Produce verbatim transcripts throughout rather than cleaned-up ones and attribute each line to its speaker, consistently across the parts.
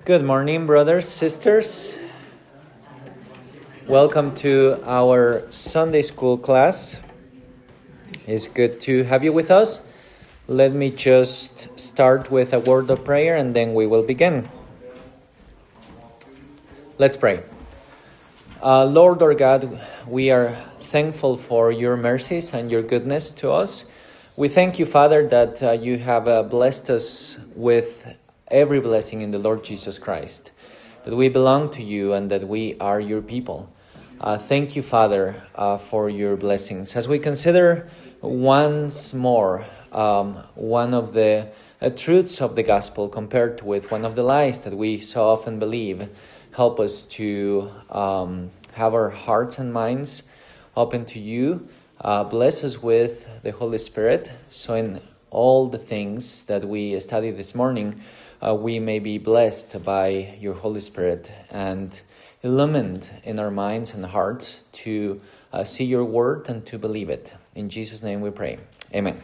Speaker 1: Good morning, brothers, sisters. Welcome to our Sunday school class. It's good to have you with us. Let me just start with a word of prayer and then we will begin. Let's pray. Uh, Lord our God, we are thankful for your mercies and your goodness to us. We thank you, Father, that uh, you have uh, blessed us with every blessing in the Lord Jesus Christ, that we belong to you and that we are your people. Uh, thank you, Father, uh, for your blessings. As we consider once more um, one of the uh, truths of the gospel compared with one of the lies that we so often believe, help us to um, have our hearts and minds open to you. Uh, bless us with the Holy Spirit, so in all the things that we studied this morning, uh, we may be blessed by your Holy Spirit and illumined in our minds and hearts to uh, see your word and to believe it. In Jesus' name we pray. Amen.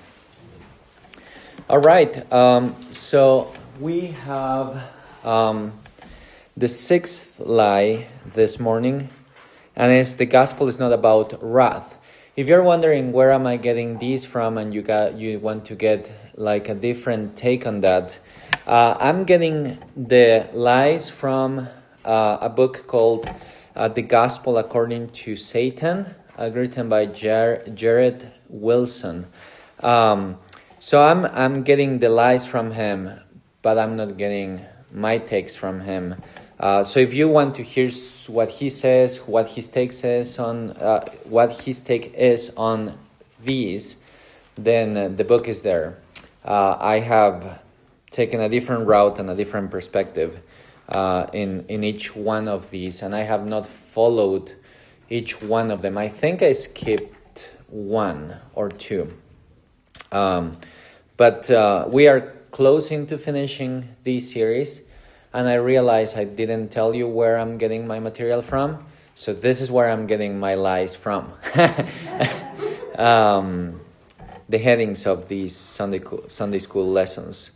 Speaker 1: All right, um, so we have um, the sixth lie this morning, and it's the gospel is not about wrath. If you're wondering where am I getting these from and you got you want to get like a different take on that, uh, I'm getting the lies from uh, a book called uh, The Gospel According to Satan, uh, written by Jar- Jared Wilson. Um, so I'm I'm getting the lies from him, but I'm not getting my takes from him. Uh, so if you want to hear what he says, what his take says on, uh, what his take is on these, then uh, the book is there. Uh, I have taken a different route and a different perspective uh, in in each one of these, and I have not followed each one of them. I think I skipped one or two, um, but uh, we are closing to finishing this series. And I realize I didn't tell you where I'm getting my material from. So this is where I'm getting my lies from. um, the headings of these Sunday, Sunday school lessons.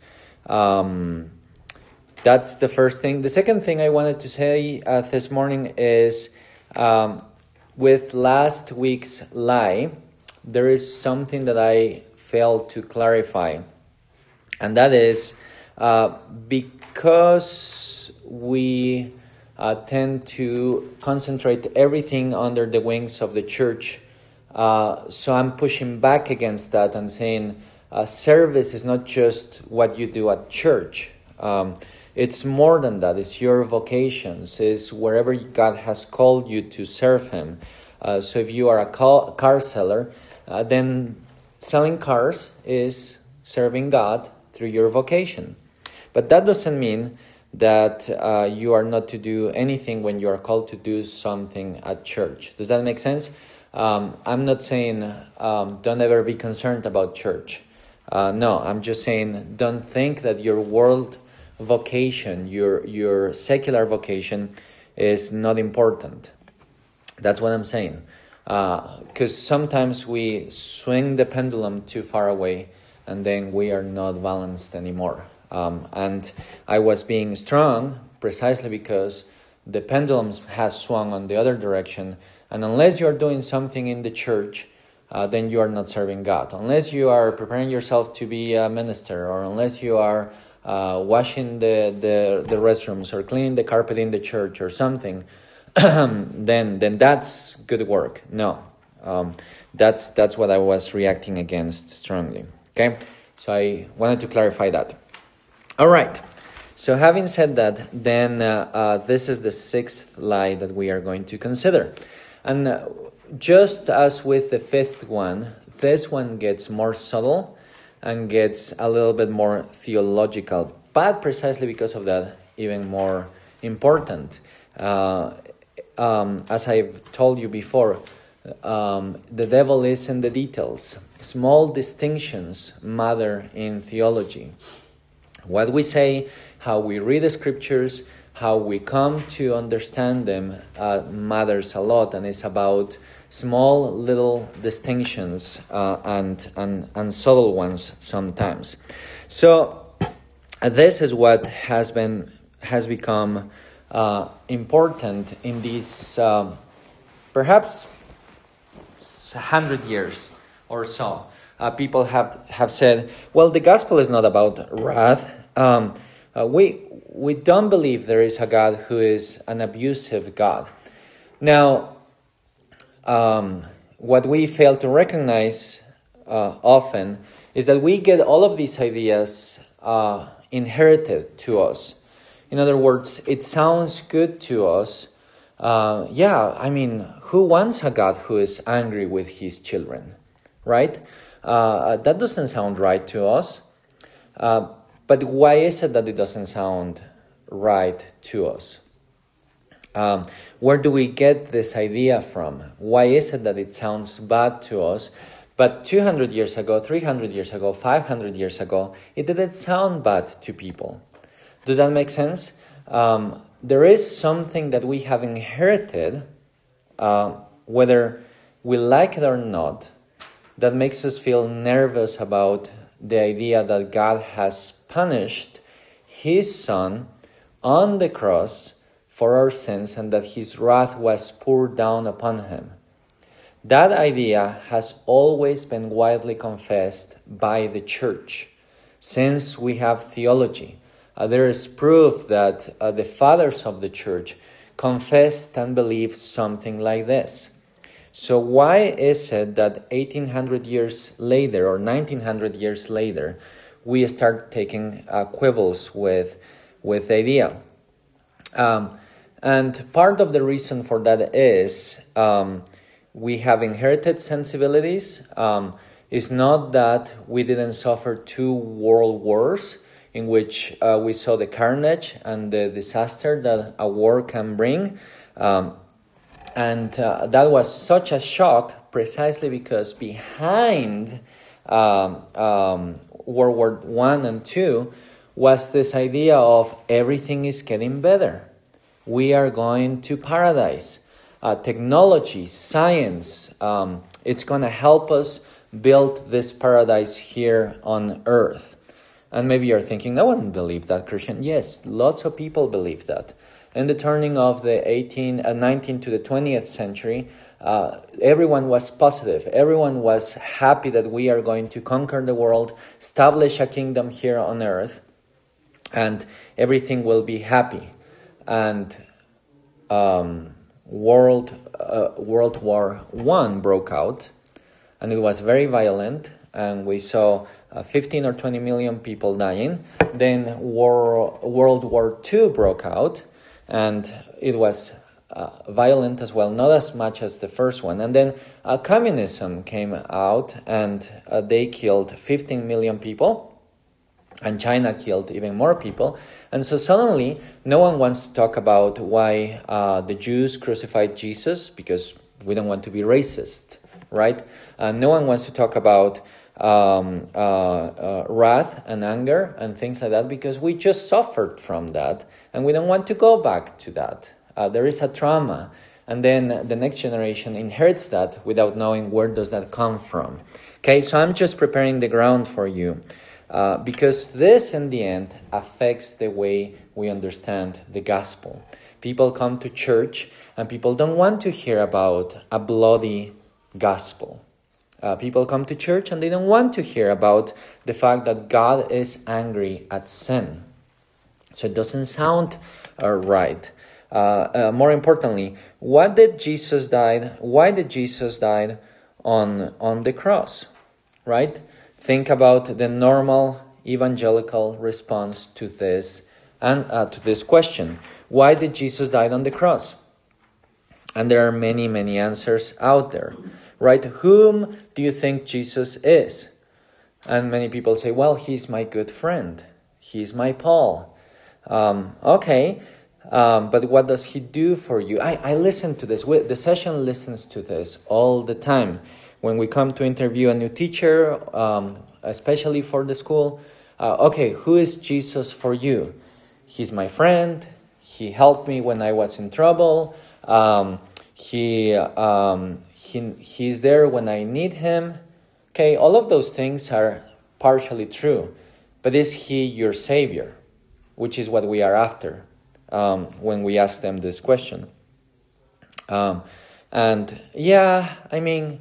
Speaker 1: Um, that's the first thing. The second thing I wanted to say uh, this morning is um, with last week's lie, there is something that I failed to clarify. And that is uh, because... Because we uh, tend to concentrate everything under the wings of the church, uh, so I'm pushing back against that and saying uh, service is not just what you do at church. Um, it's more than that. It's your vocations. It's wherever God has called you to serve Him. Uh, so if you are a car seller, uh, then selling cars is serving God through your vocation. But that doesn't mean that uh, you are not to do anything when you are called to do something at church. Does that make sense? Um, I'm not saying um, don't ever be concerned about church. Uh, no, I'm just saying don't think that your world vocation, your your secular vocation is not important. That's what I'm saying. Because uh, sometimes we swing the pendulum too far away and then we are not balanced anymore. Um, and I was being strong precisely because the pendulum has swung on the other direction. And unless you are doing something in the church, uh, then you are not serving God. Unless you are preparing yourself to be a minister, or unless you are uh, washing the, the, the restrooms or cleaning the carpet in the church or something, then then that's good work. No, um, that's that's what I was reacting against strongly. Okay, so I wanted to clarify that. All right, so having said that, then uh, uh, this is the sixth lie that we are going to consider. And uh, just as with the fifth one, this one gets more subtle and gets a little bit more theological, but precisely because of that, even more important. Uh, um, as I've told you before, um, the devil is in the details. Small distinctions matter in theology. What we say, how we read the scriptures, how we come to understand them uh, matters a lot, and it's about small little distinctions uh, and, and and subtle ones sometimes. So uh, this is what has been has become uh, important in these um, perhaps hundred years or so. Uh, people have, have said, well, the gospel is not about wrath. Um, uh, we we don't believe there is a God who is an abusive God. Now, um, what we fail to recognize uh, often is that we get all of these ideas uh, inherited to us. In other words, it sounds good to us. Uh, yeah, I mean, who wants a God who is angry with his children, right? Uh, that doesn't sound right to us. Uh, but why is it that it doesn't sound right to us? Um, where do we get this idea from? Why is it that it sounds bad to us? But two hundred years ago, three hundred years ago, five hundred years ago, it didn't sound bad to people. Does that make sense? Um, there is something that we have inherited, uh, whether we like it or not, that makes us feel nervous about the idea that God has punished his Son on the cross for our sins and that his wrath was poured down upon him. That idea has always been widely confessed by the church. Since we have theology, uh, there is proof that uh, the fathers of the church confessed and believed something like this. So why is it that eighteen hundred years later or nineteen hundred years later, we start taking uh, quibbles with, with the idea? Um, and part of the reason for that is um, we have inherited sensibilities. Um, it's not that we didn't suffer two world wars in which uh, we saw the carnage and the disaster that a war can bring. Um, And uh, that was such a shock precisely because behind um, um, World War One and Two was this idea of everything is getting better. We are going to paradise. Uh, technology, science, um, it's going to help us build this paradise here on earth. And maybe you're thinking, no one believed that, Christian. Yes, lots of people believe that. In the turning of the eighteenth, uh, nineteenth to the twentieth century, uh, everyone was positive. Everyone was happy that we are going to conquer the world, establish a kingdom here on earth, and everything will be happy. And um, World uh, World War One broke out, and it was very violent, and we saw uh, fifteen or twenty million people dying. Then war, World War Two broke out, and it was uh, violent as well, not as much as the first one. And then uh, communism came out, and uh, they killed fifteen million people, and China killed even more people. And so suddenly, no one wants to talk about why uh, the Jews crucified Jesus, because we don't want to be racist, right? Uh, no one wants to talk about Um, uh, uh, wrath and anger and things like that, because we just suffered from that and we don't want to go back to that. Uh, there is a trauma, and then the next generation inherits that without knowing where does that come from. Okay, so I'm just preparing the ground for you uh, because this in the end affects the way we understand the gospel. People come to church and people don't want to hear about a bloody gospel. Uh, people come to church and they don't want to hear about the fact that God is angry at sin. So it doesn't sound uh, right. Uh, uh, more importantly, what did Jesus died? Why did Jesus died on on the cross? Right? Think about the normal evangelical response to this and uh, to this question: why did Jesus die on the cross? And there are many, many answers out there. Right? Whom do you think Jesus is? And many people say, well, he's my good friend. He's my Paul. Um, okay, um, but what does he do for you? I, I listen to this. The session listens to this all the time. When we come to interview a new teacher, um, especially for the school, uh, okay, who is Jesus for you? He's my friend. He helped me when I was in trouble. Um, he... Um, He, he's there when I need him. Okay, all of those things are partially true. But is he your Savior? which is what we are after um, when we ask them this question. Um, and yeah, I mean,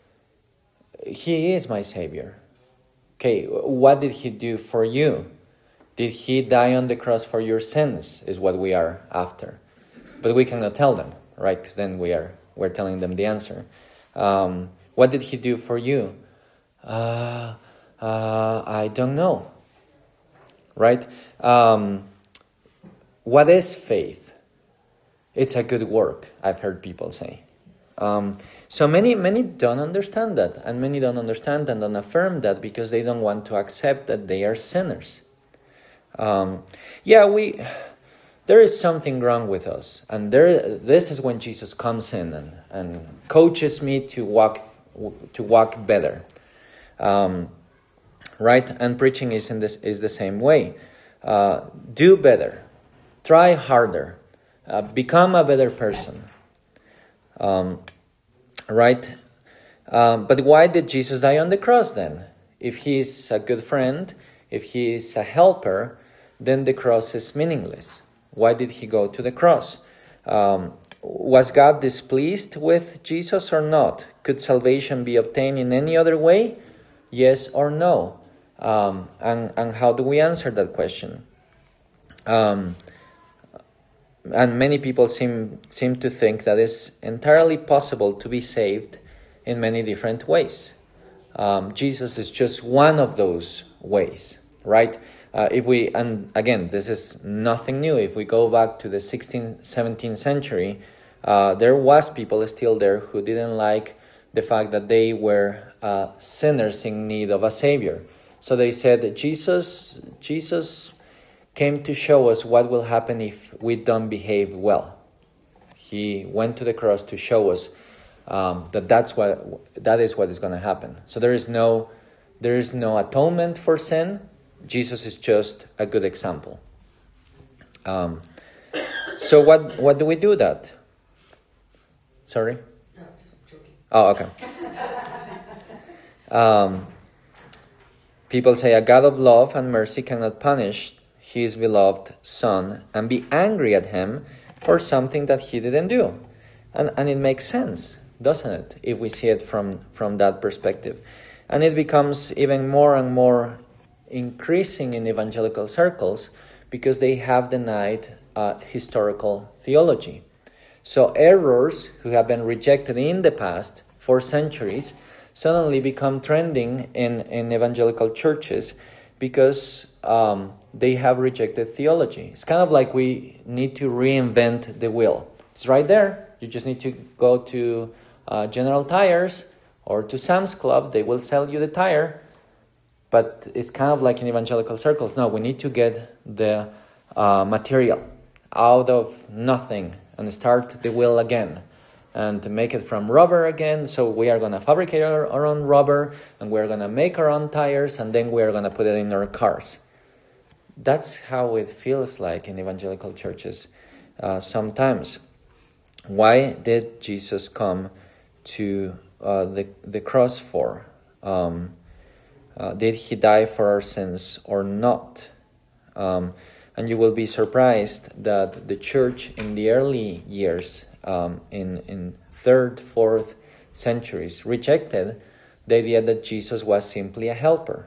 Speaker 1: he is my Savior. Okay, what did he do for you? Did he die on the cross for your sins, is what we are after. But we cannot tell them, right? Because then we are, we're telling them the answer. Um, what did he do for you? Uh, uh, I don't know. Right? Um, what is faith? It's a good work, I've heard people say. Um, so many, many don't understand that, and many don't understand and don't affirm that because they don't want to accept that they are sinners. Um, yeah, we. There is something wrong with us, and there. This is when Jesus comes in and, and coaches me to walk to walk better, um, right? And preaching is in this is the same way. Uh, do better, try harder, uh, become a better person, um, right? Um, but why did Jesus die on the cross then? If he is a good friend, if he is a helper, then the cross is meaningless. Why did he go to the cross? Um, was God displeased with Jesus or not? Could salvation be obtained in any other way? Yes or no? Um, and, and how do we answer that question? Um, and many people seem seem to think that it's entirely possible to be saved in many different ways. Um, Jesus is just one of those ways, right? Uh, if we, and again, this is nothing new. If we go back to the sixteenth, seventeenth century, uh, there was people still there who didn't like the fact that they were uh, sinners in need of a savior. So they said that Jesus, Jesus came to show us what will happen if we don't behave well. He went to the cross to show us um, that that's what that is what is going to happen. So there is no, there is no atonement for sin. Jesus is just a good example. Um, so what what do we do that? Sorry?
Speaker 2: No, just joking.
Speaker 1: Oh, okay. Um, people say a God of love and mercy cannot punish his beloved son and be angry at him for something that he didn't do. And and it makes sense, doesn't it, if we see it from, from that perspective. And it becomes even more and more increasing in evangelical circles because they have denied uh, historical theology. So errors who have been rejected in the past for centuries suddenly become trending in, in evangelical churches because um, they have rejected theology. It's kind of like we need to reinvent the wheel. It's right there. You just need to go to uh, General Tires or to Sam's Club. They will sell you the tire. But it's kind of like in evangelical circles. No, we need to get the uh, material out of nothing and start the wheel again and make it from rubber again. So we are going to fabricate our, our own rubber and we're going to make our own tires and then we're going to put it in our cars. That's how it feels like in evangelical churches uh, sometimes. Why did Jesus come to uh, the, the cross for? Um, Uh, did he die for our sins or not? Um, and you will be surprised that the church in the early years, um, in, in third, fourth centuries, rejected the idea that Jesus was simply a helper.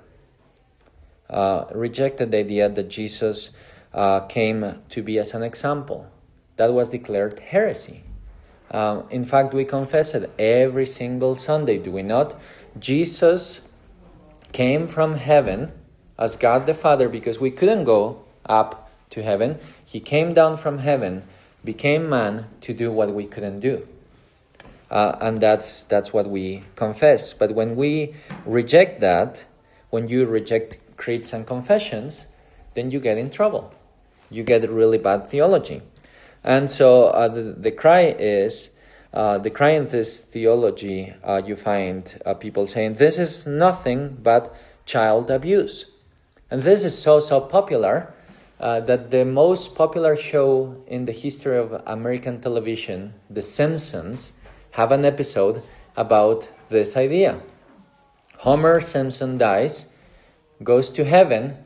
Speaker 1: Uh, rejected the idea that Jesus uh, came to be as an example. That was declared heresy. Um, in fact, we confess it every single Sunday, do we not? Jesus came from heaven as God the Father because we couldn't go up to heaven. He came down from heaven, became man to do what we couldn't do. Uh, and that's that's what we confess. But when we reject that, when you reject creeds and confessions, then you get in trouble. You get really bad theology. And so uh, the, the cry is, Uh, the cry in this theology, uh, you find uh, people saying, this is nothing but child abuse. And this is so, so popular uh, that the most popular show in the history of American television, The Simpsons, have an episode about this idea. Homer Simpson dies, goes to heaven,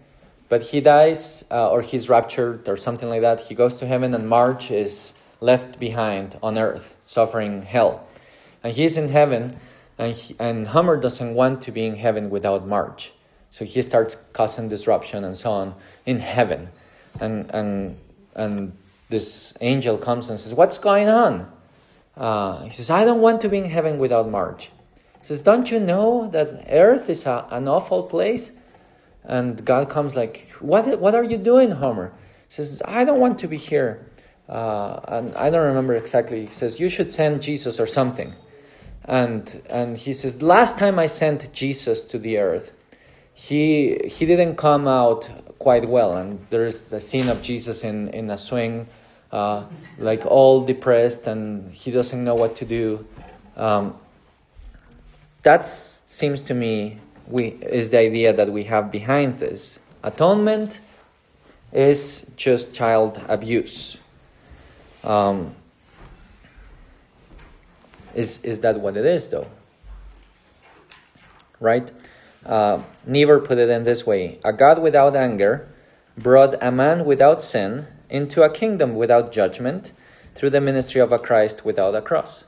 Speaker 1: but he dies uh, or he's raptured or something like that. He goes to heaven and Marge is left behind on earth, suffering hell. And he's in heaven, and he, and Homer doesn't want to be in heaven without Marge. So he starts causing disruption and so on in heaven. And and and this angel comes and says, "What's going on?" Uh, he says, "I don't want to be in heaven without Marge." He says, "Don't you know that earth is a, an awful place?" And God comes like, what, what are you doing, Homer? He says, "I don't want to be here." Uh, and I don't remember exactly. He says, "You should send Jesus or something." And and he says, "Last time I sent Jesus to the earth, he he didn't come out quite well." And there's the scene of Jesus in, in a swing, uh, like all depressed, and he doesn't know what to do. Um, that seems to me we is the idea that we have behind this. Atonement is just child abuse. Um, is is that what it is, though? Right? Uh, Niebuhr put it in this way: a God without anger brought a man without sin into a kingdom without judgment through the ministry of a Christ without a cross.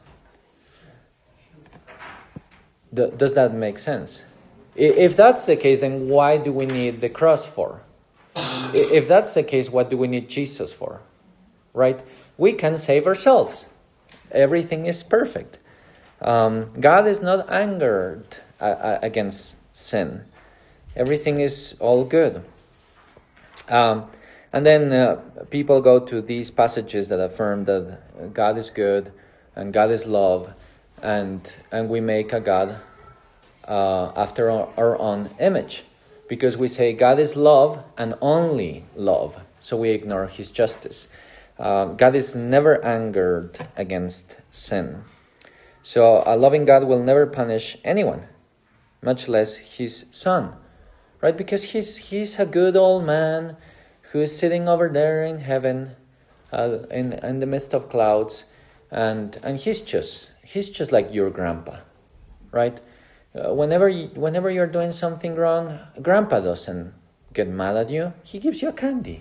Speaker 1: D- does that make sense? If that's the case, then why do we need the cross for? If that's the case, what do we need Jesus for? Right? We can save ourselves. Everything is perfect. Um, God is not angered uh, against sin. Everything is all good. Um, and then uh, people go to these passages that affirm that God is good and God is love, and and we make a God uh, after our, our own image, because we say God is love and only love, so we ignore his justice. Uh, God is never angered against sin. So a loving God will never punish anyone, much less his son, right? Because he's he's a good old man who is sitting over there in heaven, uh, in in the midst of clouds, and and he's just he's just like your grandpa, right? Uh, whenever you, whenever you're doing something wrong, grandpa doesn't get mad at you. He gives you a candy.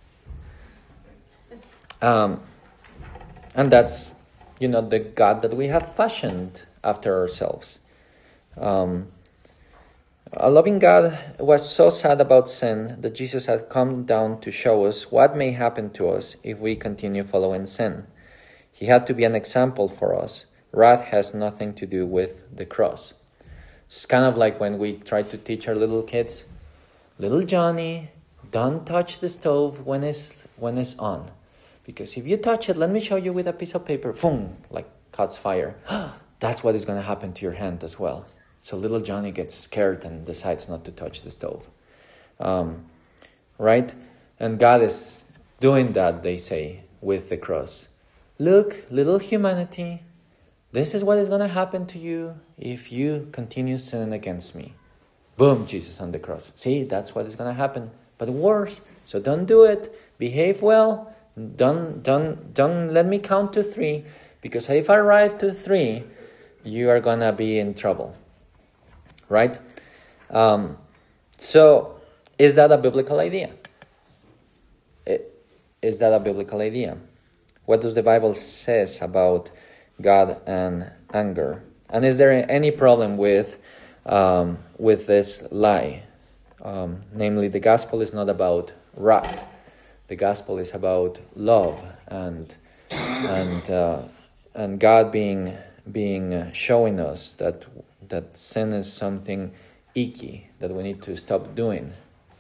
Speaker 1: Um, and that's, you know, the God that we have fashioned after ourselves. Um, a loving God was so sad about sin that Jesus had come down to show us what may happen to us if we continue following sin. He had to be an example for us. Wrath has nothing to do with the cross. It's kind of like when we try to teach our little kids, little Johnny, don't touch the stove when it's, when it's on. Because if you touch it, let me show you with a piece of paper, boom, like catch fire. That's what is going to happen to your hand as well. So little Johnny gets scared and decides not to touch the stove. Um, right? And God is doing that, they say, with the cross. Look, little humanity, this is what is going to happen to you if you continue sinning against me. Boom, Jesus on the cross. See, that's what is going to happen. But worse, so don't do it. Behave well. Don't, don't, don't let me count to three, because if I arrive to three, you are going to be in trouble. Right? Um, so, is that a biblical idea? It, is that a biblical idea? What does the Bible says about God and anger? And is there any problem with um, with this lie? Um, namely, the gospel is not about wrath. The gospel is about love and and uh, and God being being uh, showing us that that sin is something icky that we need to stop doing.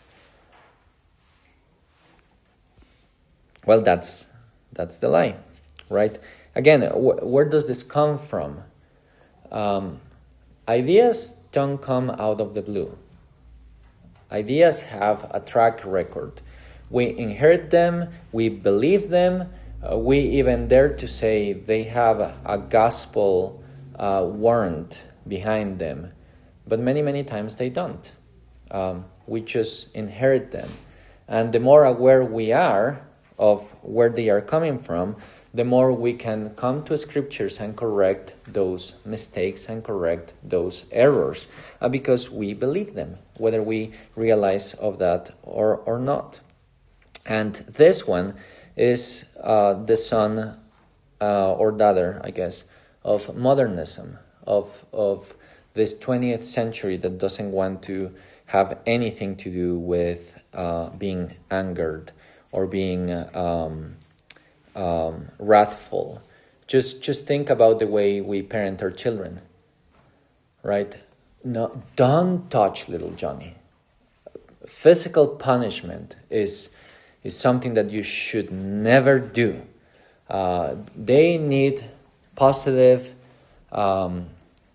Speaker 1: Well, that's that's the lie, right? Again, wh- where does this come from? Um, ideas don't come out of the blue. Ideas have a track record. We inherit them, we believe them, uh, we even dare to say they have a, a gospel uh, warrant behind them. But many, many times they don't. Um, we just inherit them. And the more aware we are of where they are coming from, the more we can come to scriptures and correct those mistakes and correct those errors, uh, because we believe them, whether we realize of that or, or not. And this one is uh, the son uh, or daughter, I guess, of modernism, of of this twentieth century that doesn't want to have anything to do with uh, being angered or being um, um, wrathful. Just just think about the way we parent our children, right? No, don't touch little Johnny. Physical punishment is is something that you should never do. Uh, they need positive, um,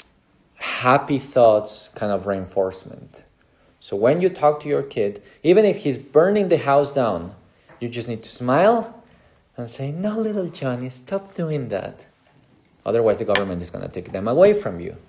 Speaker 1: happy thoughts kind of reinforcement. So when you talk to your kid, even if he's burning the house down, you just need to smile and say, no, little Johnny, stop doing that. Otherwise, the government is going to take them away from you.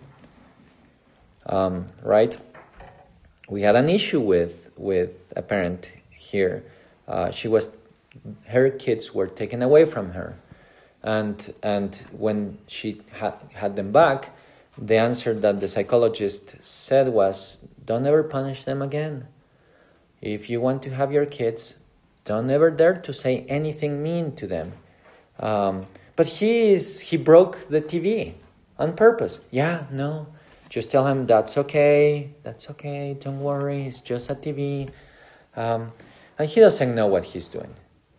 Speaker 1: Um, right? We had an issue with, with a parent here. Uh, she was, her kids were taken away from her. And and when she ha- had them back, the answer that the psychologist said was, don't ever punish them again. If you want to have your kids, don't ever dare to say anything mean to them. Um, but he is he broke the T V on purpose. Yeah, no. Just tell him that's okay. That's okay. Don't worry. It's just a T V. Um, and he doesn't know what he's doing.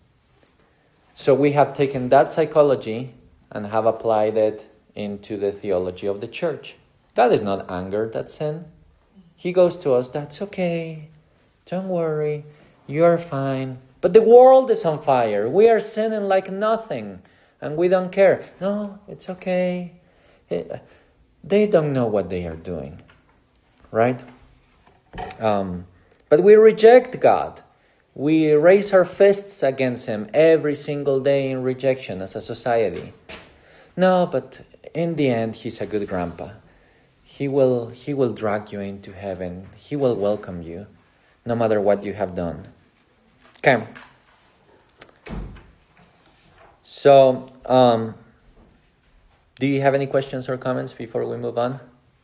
Speaker 1: So we have taken that psychology and have applied it into the theology of the church. God is not angered at sin. He goes to us, that's okay. Don't worry. You're fine. But the world is on fire. We are sinning like nothing. And we don't care. No, it's okay. It, they don't know what they are doing. Right? Um, but we reject God. We raise our fists against him every single day in rejection as a society. No, but in the end, he's a good grandpa. He will, he will drag you into heaven. He will welcome you, no matter what you have done. Okay. So, um, do you have any questions or comments before we move on?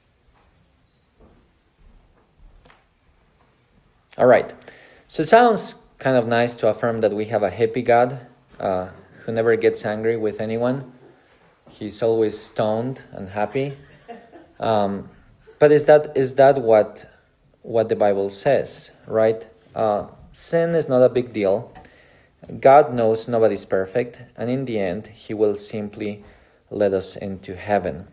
Speaker 1: All right. So it sounds kind of nice to affirm that we have a happy God uh, who never gets angry with anyone. He's always stoned and happy. Um, but is that is that what what the Bible says, right? Uh, sin is not a big deal. God knows nobody's perfect, and in the end, he will simply let us into heaven.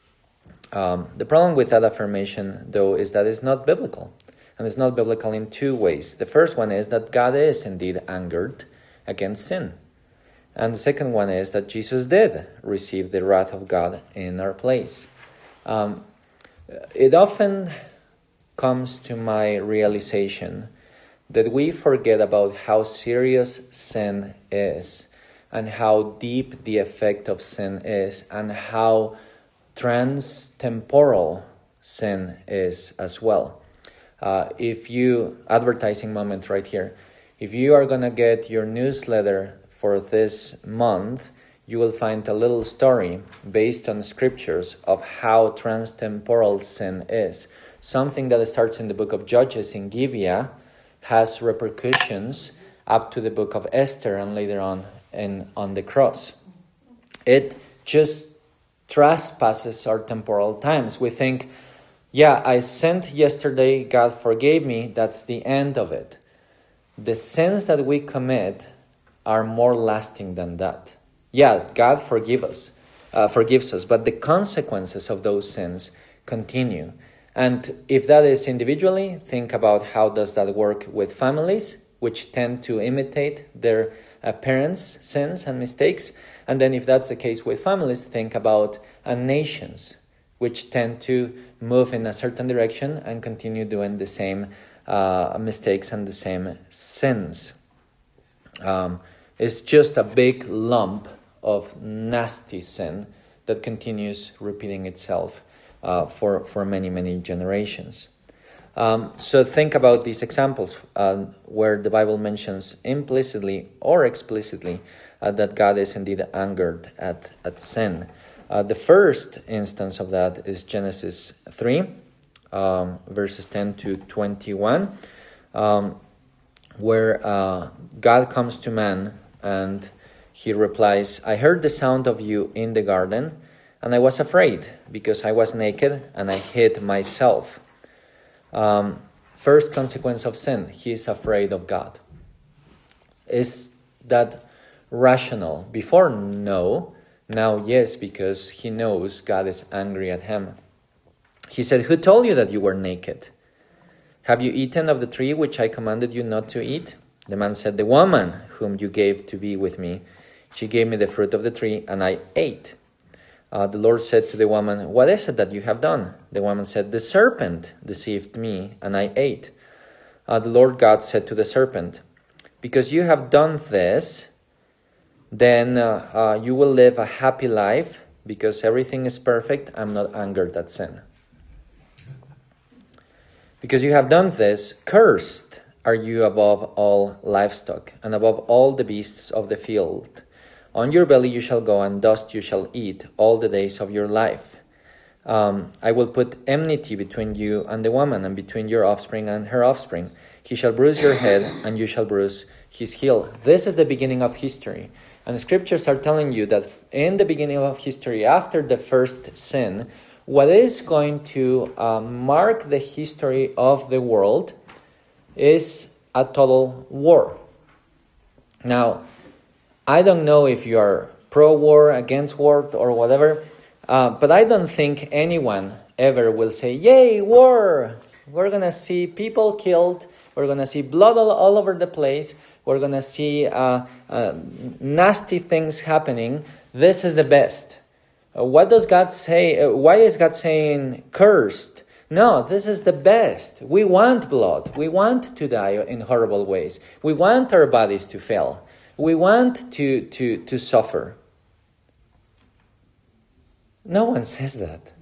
Speaker 1: Um, the problem with that affirmation, though, is that it's not biblical. And it's not biblical in two ways. The first one is that God is indeed angered against sin. And the second one is that Jesus did receive the wrath of God in our place. Um, it often comes to my realization that we forget about how serious sin is and how deep the effect of sin is and how trans-temporal sin is as well. Uh, if you, advertising moment right here, if you are going to get your newsletter for this month, you will find a little story based on scriptures of how trans-temporal sin is. Something that starts in the book of Judges in Gibeah has repercussions up to the book of Esther and later on in, on the cross. It just trespasses our temporal times. We think, yeah, I sinned yesterday, God forgave me, that's the end of it. The sins that we commit are more lasting than that. Yeah, God forgive us, uh, forgives us, but the consequences of those sins continue. And if that is individually, think about how does that work with families, which tend to imitate their uh, parents' sins and mistakes. And then if that's the case with families, think about uh, nations, which tend to move in a certain direction and continue doing the same uh, mistakes and the same sins. Um, it's just a big lump of nasty sin that continues repeating itself uh, for, for many, many generations. Um, so think about these examples uh, where the Bible mentions implicitly or explicitly uh, that God is indeed angered at, at sin. Uh, the first instance of that is Genesis three, um, verses ten to twenty-one, um, where uh, God comes to man and he replies, I heard the sound of you in the garden, and I was afraid because I was naked and I hid myself. Um, first consequence of sin, he is afraid of God. Is that rational? Before, no. Now, yes, because he knows God is angry at him. He said, who told you that you were naked? Have you eaten of the tree which I commanded you not to eat? The man said, the woman whom you gave to be with me, she gave me the fruit of the tree, and I ate. Uh, the Lord said to the woman, what is it that you have done? The woman said, the serpent deceived me, and I ate. Uh, the Lord God said to the serpent, because you have done this, then uh, uh, you will live a happy life, because everything is perfect. I'm not angered at sin. Because you have done this, cursed are you above all livestock, and above all the beasts of the field. On your belly you shall go, and dust you shall eat all the days of your life. Um, I will put enmity between you and the woman, and between your offspring and her offspring. He shall bruise your head, and you shall bruise his heel. This is the beginning of history. And the scriptures are telling you that in the beginning of history, after the first sin, what is going to uh, mark the history of the world is a total war. Now, I don't know if you are pro-war, against war, or whatever, uh, but I don't think anyone ever will say, yay, war! We're going to see people killed, we're going to see blood all, all over the place, we're going to see uh, uh, nasty things happening. This is the best. Uh, what does God say? Uh, why is God saying cursed? No, this is the best. We want blood. We want to die in horrible ways. We want our bodies to fail. We want to, to, to suffer. No one says that.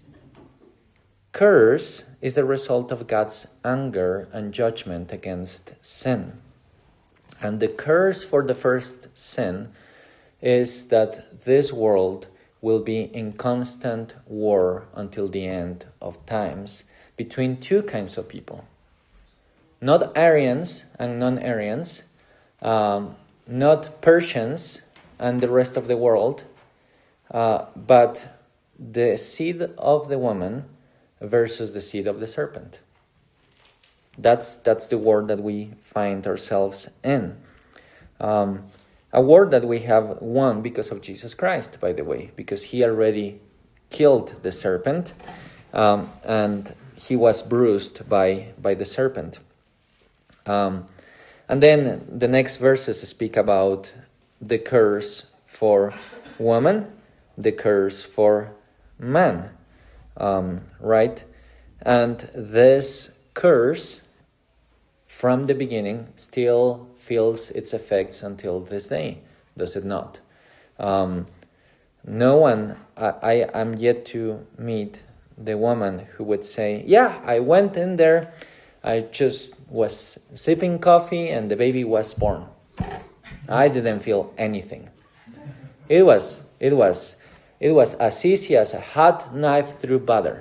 Speaker 1: Curse is the result of God's anger and judgment against sin. And the curse for the first sin is that this world will be in constant war until the end of times between two kinds of people. Not Aryans and non-Aryans, um, not Persians and the rest of the world, uh, but the seed of the woman versus the seed of the serpent. That's that's the war that we find ourselves in. Um, a war that we have won because of Jesus Christ, by the way, because he already killed the serpent, um, and he was bruised by, by the serpent. Um, and then the next verses speak about the curse for woman, the curse for man, um, right? And this curse, from the beginning, still feels its effects until this day, does it not? Um, no one, I, I am yet to meet the woman who would say, yeah, I went in there, I just was sipping coffee and the baby was born. I didn't feel anything. It was, it was, it was as easy as a hot knife through butter.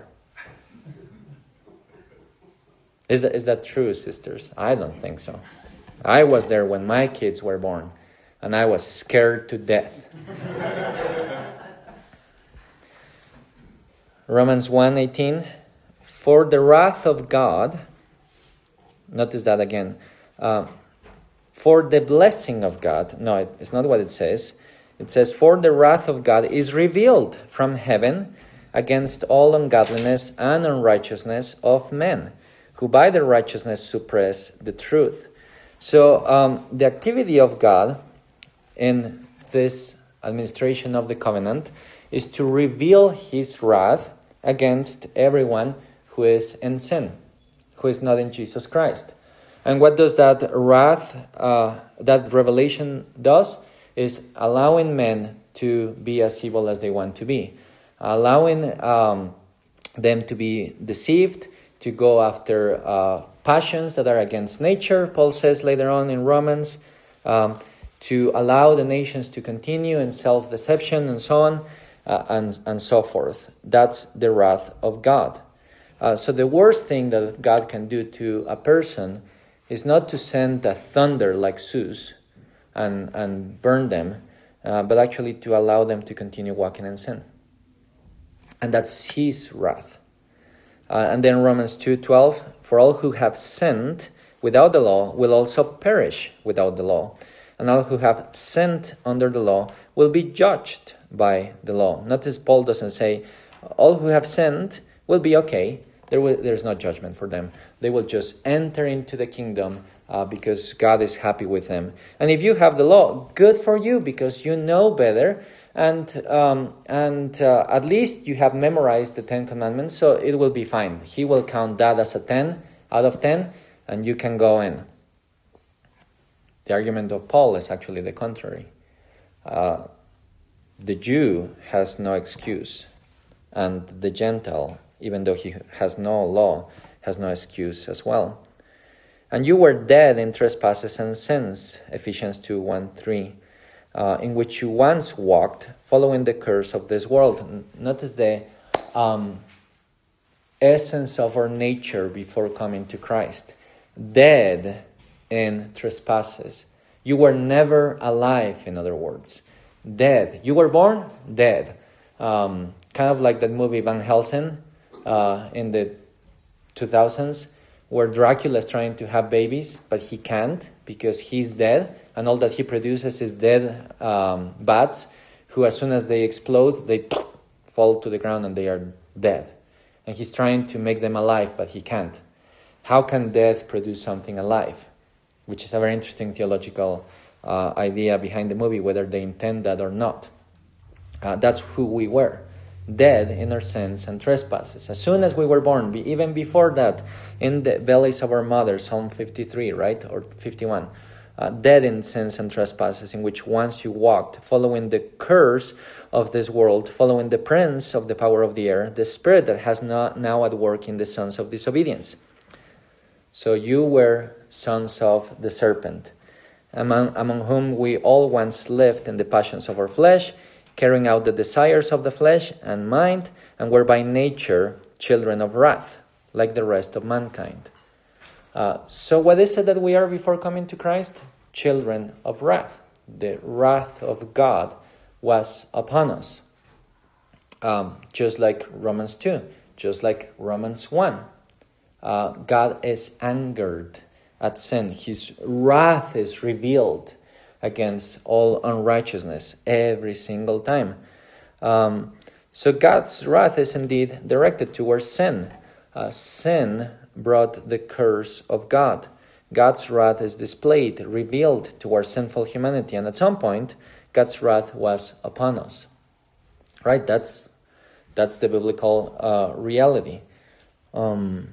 Speaker 1: Is that, is that true, sisters? I don't think so. I was there when my kids were born, and I was scared to death. Romans one eighteen, for the wrath of God, notice that again, uh, for the blessing of God, no, it, it's not what it says. It says, for the wrath of God is revealed from heaven against all ungodliness and unrighteousness of men, who by their righteousness suppress the truth. So um, the activity of God in this administration of the covenant is to reveal his wrath against everyone who is in sin, who is not in Jesus Christ. And what does that wrath, uh, that revelation does, is allowing men to be as evil as they want to be, allowing um, them to be deceived, to go after uh, passions that are against nature, Paul says later on in Romans, um, to allow the nations to continue in self-deception and so on, uh, and, and so forth. That's the wrath of God. Uh, so the worst thing that God can do to a person is not to send a thunder like Zeus and, and burn them, uh, but actually to allow them to continue walking in sin. And that's his wrath. Uh, and then Romans two twelve, for all who have sinned without the law will also perish without the law. And all who have sinned under the law will be judged by the law. Notice Paul doesn't say, all who have sinned will be okay. There will, there's no judgment for them. They will just enter into the kingdom uh, because God is happy with them. And if you have the law, good for you because you know better. And um, and uh, at least you have memorized the Ten Commandments, so it will be fine. He will count that as a ten out of ten, and you can go in. The argument of Paul is actually the contrary. Uh, the Jew has no excuse, and the Gentile, even though he has no law, has no excuse as well. And you were dead in trespasses and sins, Ephesians two one three, uh, in which you once walked, following the curse of this world. Notice the um, essence of our nature before coming to Christ. Dead in trespasses. You were never alive, in other words. Dead. You were born? Dead. Um, kind of like that movie Van Helsing uh, in the two thousands, where Dracula is trying to have babies, but he can't because he's dead, and all that he produces is dead um, bats who, as soon as they explode, they fall to the ground and they are dead. And he's trying to make them alive, but he can't. How can death produce something alive? Which is a very interesting theological uh, idea behind the movie, whether they intend that or not. Uh, that's who we were, dead in our sins and trespasses. As soon as we were born, even before that, in the bellies of our mothers, Psalm fifty-three, right, or fifty-one, uh, dead in sins and trespasses, in which once you walked, following the curse of this world, following the prince of the power of the air, the spirit that has not now at work in the sons of disobedience. So you were sons of the serpent, among, among whom we all once lived in the passions of our flesh, carrying out the desires of the flesh and mind, and were by nature children of wrath, like the rest of mankind. Uh, so what is it that we are before coming to Christ? Children of wrath. The wrath of God was upon us. Um, just like Romans two, just like Romans one. Uh, God is angered at sin. His wrath is revealed against all unrighteousness every single time. Um, so God's wrath is indeed directed towards sin. Uh, sin brought the curse of God. God's wrath is displayed, revealed to our sinful humanity. And at some point, God's wrath was upon us. Right? That's that's the biblical uh, reality. Um,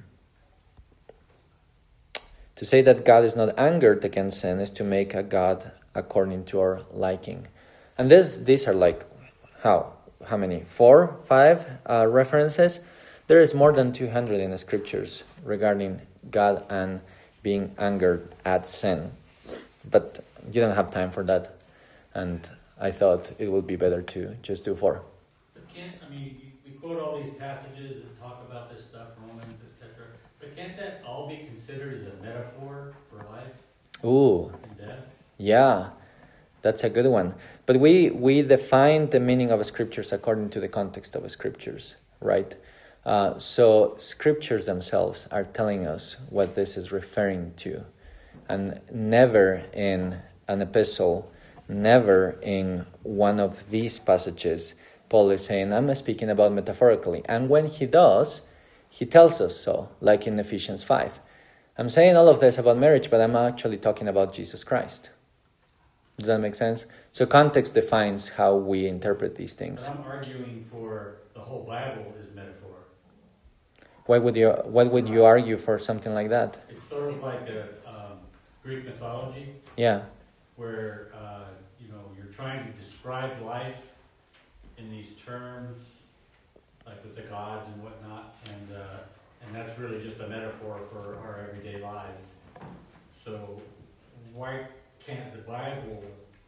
Speaker 1: to say that God is not angered against sin is to make a God according to our liking. And this, these are like, how? How many? Four, five uh, references? There is more than two hundred in the scriptures regarding God and being angered at sin. But you don't have time for that. And I thought it would be better to just do four.
Speaker 2: But can't, I mean, we quote all these passages and talk about this stuff, Romans, et cetera. But can't that all be considered as a metaphor for life?
Speaker 1: Ooh.
Speaker 2: And death?
Speaker 1: Yeah, that's a good one. But we, we define the meaning of scriptures according to the context of scriptures, right? Uh, so scriptures themselves are telling us what this is referring to. And never in an epistle, never in one of these passages, Paul is saying, I'm speaking about metaphorically. And when he does, he tells us so, like in Ephesians five. I'm saying all of this about marriage, but I'm actually talking about Jesus Christ. Does that make sense? So context defines how we interpret these things.
Speaker 2: But I'm arguing for the whole Bible is metaphor.
Speaker 1: Why would you What would you argue for something like that?
Speaker 2: It's sort of like a um, Greek mythology.
Speaker 1: Yeah.
Speaker 2: Where uh, you know you're trying to describe life in these terms, like with the gods and whatnot, and uh, and that's really just a metaphor for our everyday lives. So why can't the Bible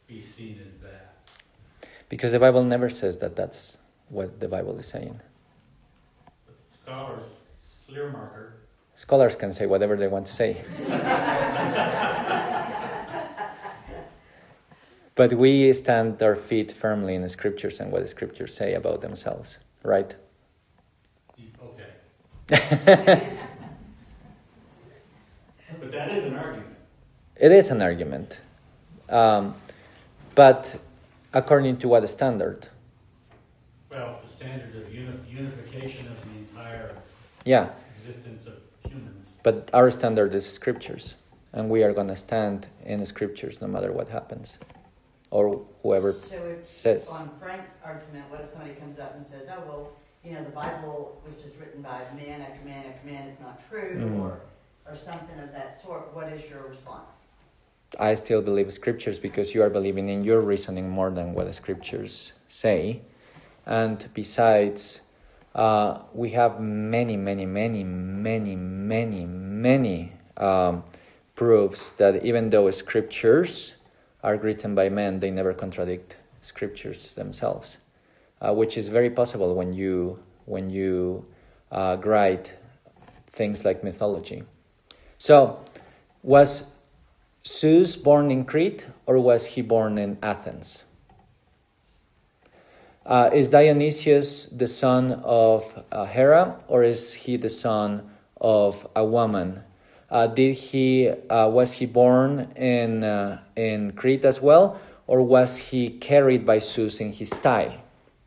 Speaker 2: be seen as that?
Speaker 1: Because the Bible never says that that's what the Bible is saying.
Speaker 2: But scholars, Schleiermacher,
Speaker 1: Scholars can say whatever they want to say. But we stand our feet firmly in the scriptures and what the scriptures say about themselves, right?
Speaker 2: Okay. But that is an argument.
Speaker 1: It is an argument. Um, but according to what standard?
Speaker 2: Well, it's a standard of uni- unification of the entire
Speaker 1: Yeah.
Speaker 2: existence of humans.
Speaker 1: But our standard is scriptures. And we are going to stand in the scriptures no matter what happens. Or whoever
Speaker 3: So if,
Speaker 1: says.
Speaker 3: on Frank's argument, what if somebody comes up and says, oh, well, you know, the Bible was just written by man after man after man, it's not true,
Speaker 1: Mm.
Speaker 3: or or something of that sort, what is your response?
Speaker 1: I still believe scriptures because you are believing in your reasoning more than what the scriptures say. And besides, uh, we have many, many, many, many, many, many um, proofs that even though scriptures are written by men, they never contradict scriptures themselves, uh, which is very possible when you when you uh, write things like mythology. So, was Zeus born in Crete or was he born in Athens? Uh, is Dionysius the son of uh, Hera or is he the son of a woman? Uh, did he uh, was he born in uh, in Crete as well, or was he carried by Zeus in his thigh?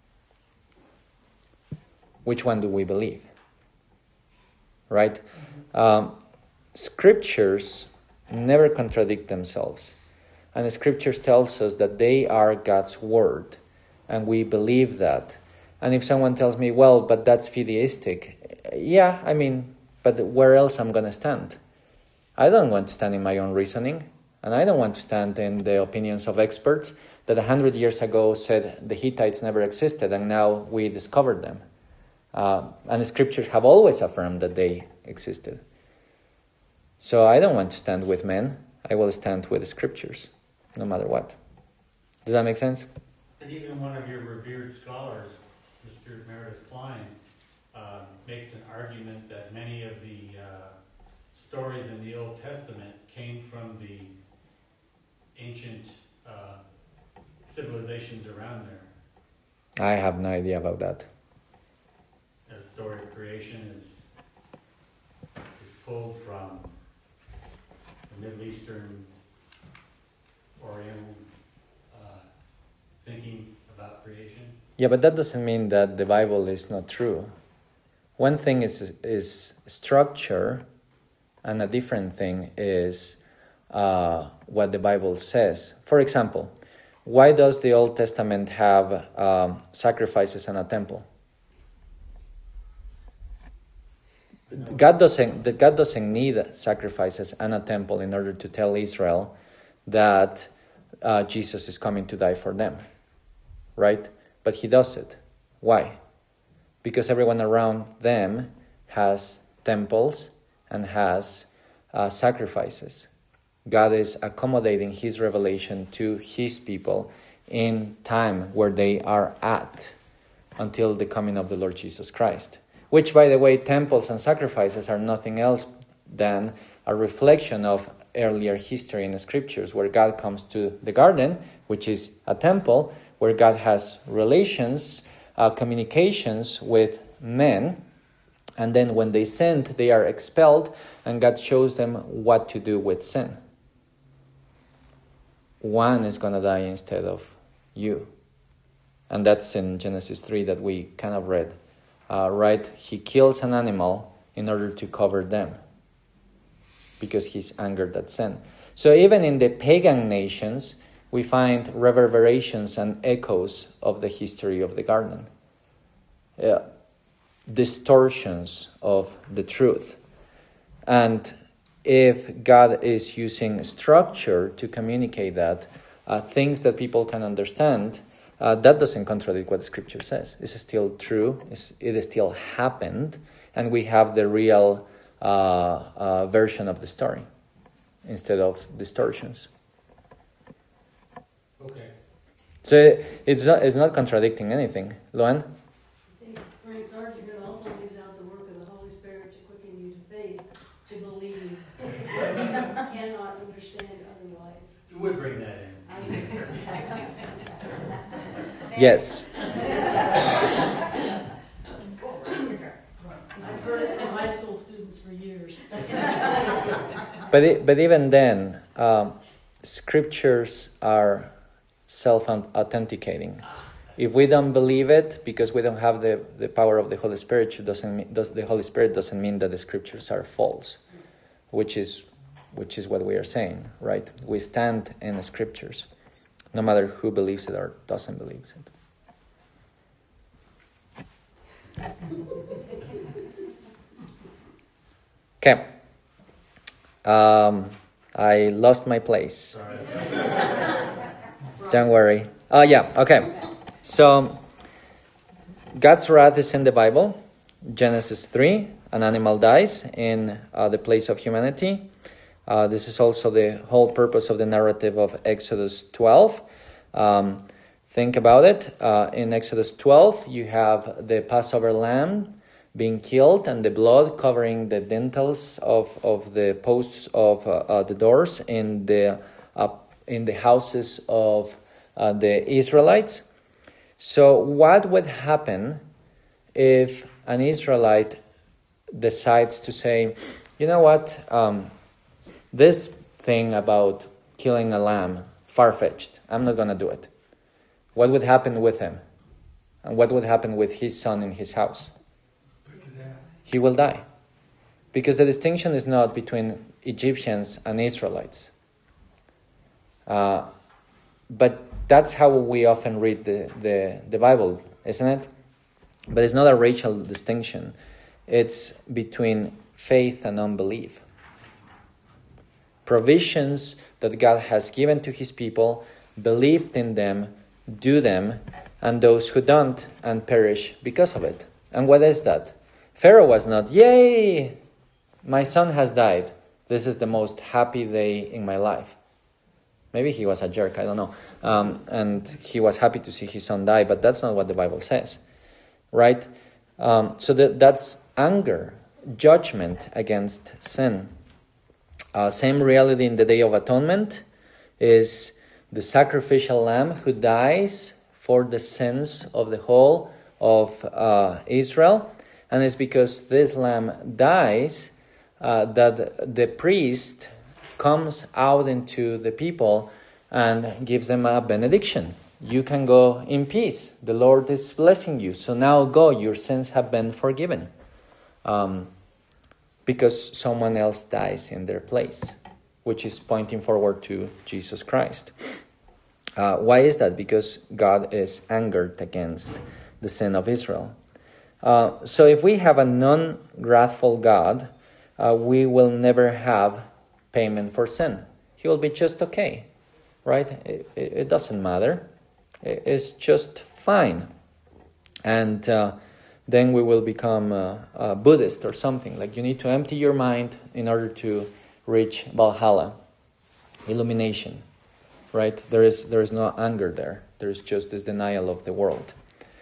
Speaker 1: Which one do we believe? Right? Um, scriptures never contradict themselves, and the scriptures tells us that they are God's word, and we believe that. And if someone tells me, "Well, but that's fideistic," yeah, I mean, but where else I'm going to stand? I don't want to stand in my own reasoning, and I don't want to stand in the opinions of experts that a hundred years ago said the Hittites never existed, and now we discovered them. Uh, and the scriptures have always affirmed that they existed. So I don't want to stand with men. I will stand with the scriptures, no matter what. Does that make sense?
Speaker 2: And even one of your revered scholars, Mister Meredith Klein, uh, makes an argument that many of the uh, stories in the Old Testament came from the ancient uh, civilizations around there.
Speaker 1: I have no idea about that.
Speaker 2: The story of creation is is pulled from the Middle Eastern, Oriental uh, thinking about creation.
Speaker 1: Yeah, but that doesn't mean that the Bible is not true. One thing is is structure, and a different thing is uh, what the Bible says. For example, why does the Old Testament have um, sacrifices and a temple? God doesn't, that God doesn't need sacrifices and a temple in order to tell Israel that uh, Jesus is coming to die for them, right? But he does it. Why? Because everyone around them has temples and has uh, sacrifices. God is accommodating his revelation to his people in time where they are at until the coming of the Lord Jesus Christ. Which, by the way, temples and sacrifices are nothing else than a reflection of earlier history in the scriptures, where God comes to the garden, which is a temple, where God has relations, uh, communications with men, and then when they sinned, they are expelled, and God shows them what to do with sin. One is going to die instead of you. And that's in Genesis three that we kind of read. Uh, right? He kills an animal in order to cover them because he's angered at sin. So even in the pagan nations, we find reverberations and echoes of the history of the garden. Uh, distortions of the truth. And if God is using structure to communicate that, uh, things that people can understand, Uh, that doesn't contradict what the scripture says. It's still true. It's, it still happened. And we have the real uh, uh, version of the story instead of distortions.
Speaker 2: Okay.
Speaker 1: So it's not, it's not contradicting anything. Luan?
Speaker 4: I think Frank's argument also leaves out the work of the Holy Spirit equipping you to faith, to believe. You cannot understand otherwise.
Speaker 2: You would bring that in.
Speaker 4: I mean,
Speaker 1: Yes.
Speaker 4: I've heard it from high school students for years.
Speaker 1: But it, but even then, um, scriptures are self-authenticating. If we don't believe it because we don't have the, the power of the Holy Spirit, it doesn't mean, does, the Holy Spirit doesn't mean that the scriptures are false, which is which is what we are saying, right? We stand in the scriptures, no matter who believes it or doesn't believe it. Okay. Um, I lost my place.
Speaker 2: Sorry.
Speaker 1: Don't worry. Oh, yeah. Okay. So, God's wrath is in the Bible. Genesis three, an animal dies in uh, the place of humanity. Uh, this is also the whole purpose of the narrative of Exodus twelve. Um, think about it. Uh, in Exodus twelve, you have the Passover lamb being killed and the blood covering the dentils of, of the posts of uh, uh, the doors in the uh, in the houses of uh, the Israelites. So what would happen if an Israelite decides to say, you know what, um, this thing about killing a lamb, far-fetched, I'm not going to do it. What would happen with him? And what would happen with his son in his house? He will die. Because the distinction is not between Egyptians and Israelites. Uh, but that's how we often read the, the, the Bible, isn't it? But it's not a racial distinction. It's between faith and unbelief. Provisions that God has given to his people, believed in them, do them, and those who don't and perish because of it. And what is that? Pharaoh was not, yay, my son has died. This is the most happy day in my life. Maybe he was a jerk, I don't know. Um, and he was happy to see his son die, but that's not what the Bible says, right? Um, so that, that's anger, judgment against sin. Uh, same reality in the Day of Atonement is the sacrificial lamb who dies for the sins of the whole of uh, Israel. And it's because this lamb dies uh, that the priest comes out into the people and gives them a benediction. You can go in peace. The Lord is blessing you. So now go. Your sins have been forgiven. Um, because someone else dies in their place, which is pointing forward to Jesus Christ. Uh, why is that? Because God is angered against the sin of Israel. Uh, so if we have a non-wrathful God, uh, we will never have payment for sin. He will be just okay, right? It, it, it doesn't matter. It, it's just fine. And uh, then we will become uh, uh, Buddhist or something. Like you need to empty your mind in order to reach Valhalla, illumination, right? There is there is no anger there. There is just this denial of the world.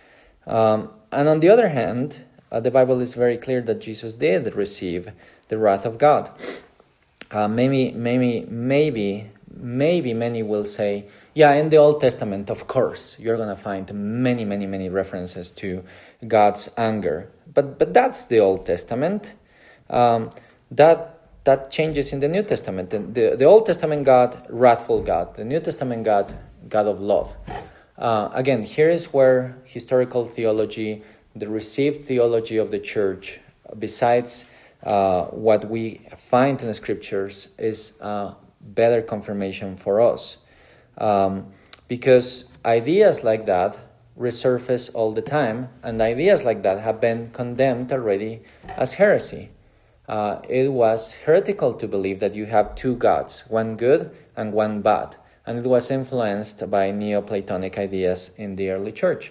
Speaker 1: Um, and on the other hand, uh, the Bible is very clear that Jesus did receive the wrath of God. Uh, maybe, maybe, maybe, maybe many will say, yeah, in the Old Testament, of course, you're going to find many, many, many references to God's anger. But but that's the Old Testament. Um, that that changes in the New Testament. The, the, the Old Testament God, wrathful God. The New Testament God, God of love. Uh, again, here is where historical theology, the received theology of the church, besides uh, what we find in the scriptures, is uh, better confirmation for us. Um, because ideas like that resurface all the time, and ideas like that have been condemned already as heresy. Uh, it was heretical to believe that you have two gods, one good and one bad. And it was influenced by Neoplatonic ideas in the early church.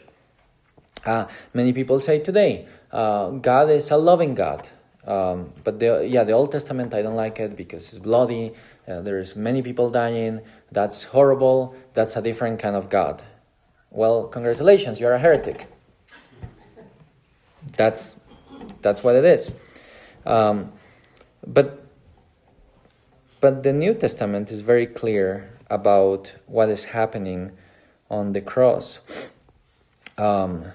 Speaker 1: Uh, many people say today, uh, God is a loving God. Um, but the, yeah, the Old Testament, I don't like it because it's bloody. Uh, there's many people dying. that's horrible, that's a different kind of God. Well, congratulations, you're a heretic. That's that's what it is. Um, but but the New Testament is very clear about what is happening on the cross. Um,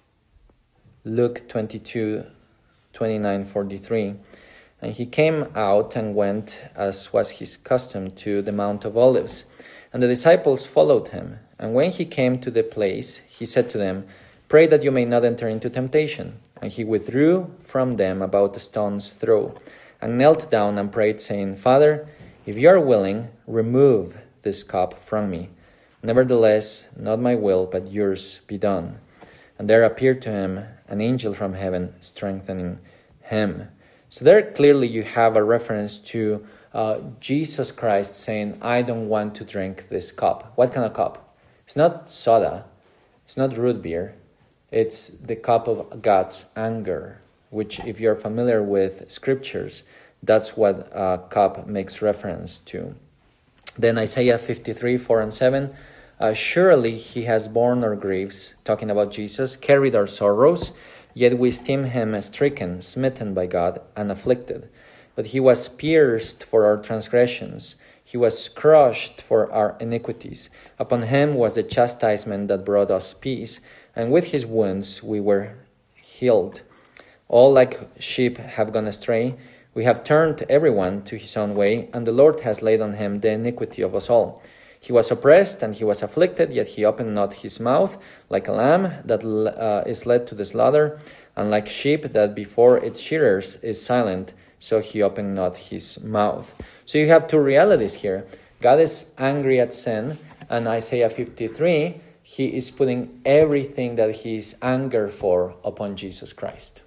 Speaker 1: Luke twenty-two, twenty-nine, forty-three. And he came out and went, as was his custom, to the Mount of Olives. And the disciples followed him. And when he came to the place, he said to them, "Pray that you may not enter into temptation." And he withdrew from them about a stone's throw, and knelt down and prayed, saying, "Father, if you are willing, remove this cup from me. Nevertheless, not my will, but yours be done." And there appeared to him an angel from heaven, strengthening him. So there clearly you have a reference to uh, Jesus Christ saying, "I don't want to drink this cup." What kind of cup? It's not soda. It's not root beer. It's the cup of God's anger, which, if you're familiar with scriptures, that's what a cup makes reference to. Then Isaiah fifty-three, four and seven. Uh, Surely he has borne our griefs, talking about Jesus, carried our sorrows, yet we esteem him as stricken, smitten by God, and afflicted. But he was pierced for our transgressions. He was crushed for our iniquities. Upon him was the chastisement that brought us peace, and with his wounds we were healed. All like sheep have gone astray. We have turned everyone to his own way, and the Lord has laid on him the iniquity of us all. He was oppressed and he was afflicted, yet he opened not his mouth. Like a lamb that uh, is led to the slaughter, and like sheep that before its shearers is silent, so he opened not his mouth. So you have two realities here. God is angry at sin, and Isaiah fifty-three, he is putting everything that he is angered for upon Jesus Christ,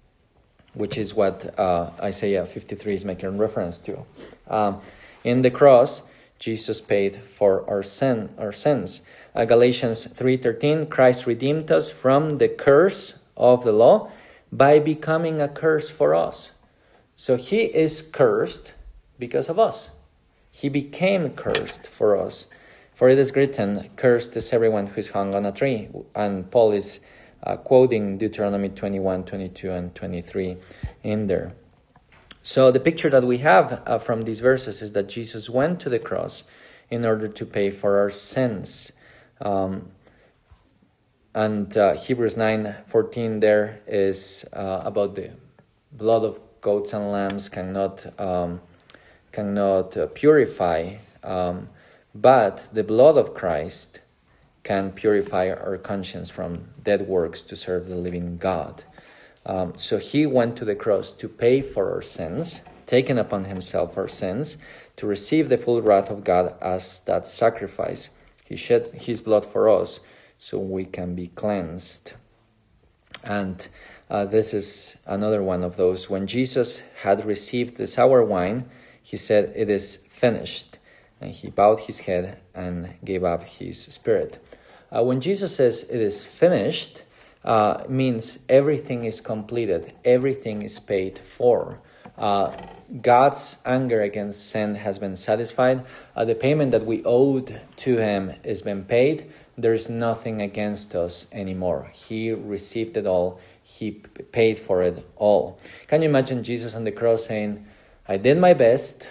Speaker 1: which is what uh, Isaiah fifty-three is making reference to. Um, in the cross, Jesus paid for our sin, our sins. Uh, Galatians three thirteen, Christ redeemed us from the curse of the law by becoming a curse for us. So he is cursed because of us. He became cursed for us. For it is written, "Cursed is everyone who is hung on a tree." And Paul is uh, quoting Deuteronomy twenty-one, twenty-two, and twenty-three in there. So the picture that we have uh, from these verses is that Jesus went to the cross in order to pay for our sins. Um, and uh, Hebrews nine fourteen there is uh, about the blood of goats and lambs cannot um, cannot uh, purify, um, but the blood of Christ can purify our conscience from dead works to serve the living God. Um, so he went to the cross to pay for our sins, taken upon himself our sins, to receive the full wrath of God as that sacrifice. He shed his blood for us so we can be cleansed. And uh, this is another one of those. When Jesus had received the sour wine, he said, "It is finished." And he bowed his head and gave up his spirit. Uh, when Jesus says, "It is finished," Uh, means everything is completed, everything is paid for. Uh, God's anger against sin has been satisfied. Uh, the payment that we owed to him has been paid. There is nothing against us anymore. He received it all. He p- paid for it all. Can you imagine Jesus on the cross saying, "I did my best.